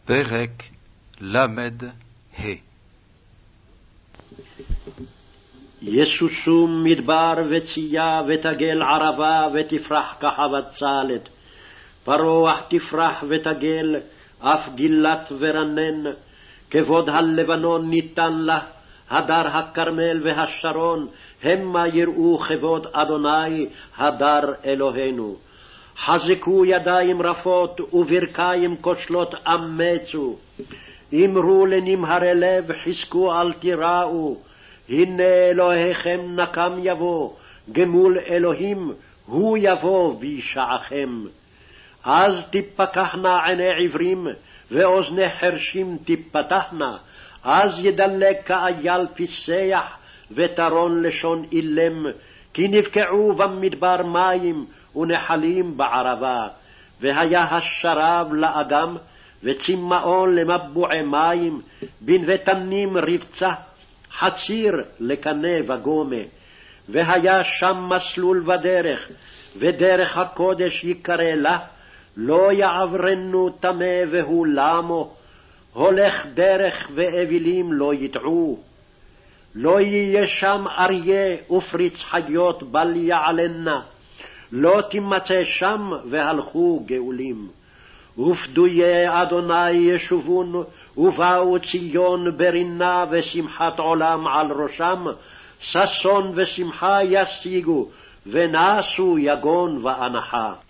פרק למ"ה. יסוסו מדבר וצייה ותגל ערבה ותפרח כחבצלת. פרוח תפרח ותגל, אף גילת ורנן. כבוד הלבנון ניתן לה, הדר הכרמל והשרון, המה יראו כבוד אדוני, הדר אלוהינו. חזקו ידיים רפות וברכיים כושלות אמצו. אמרו לנמהרי לב חזקו אל תיראו. הנה אלוהיכם נקם יבוא, גמול אלוהים הוא יבוא וישעכם. אז תפקחנה עיני עברים ואוזני חרשים תפתחנה. אז ידלק כאייל פיסח ותרון לשון אילם. כי נבקעו במדבר מים ונחלים בערבה. והיה השרב לאגם וצמאון למבועי מים. בנווה תנים רבצה, חציר לקנה וגומה. והיה שם מסלול ודרך, ודרך הקודש יקרא לה. לא יעברנו טמא והוא למו, הולך דרך ואווילים לא ידעו. לא יהיה שם אריה ופריץ חיות בל יעלנה, לא תימצא שם והלכו גאולים. ופדויי אדוני ישובון, ובאו ציון ברינה ושמחת עולם על ראשם. ששון ושמחה ישיגו, ונעשו יגון ואנחה.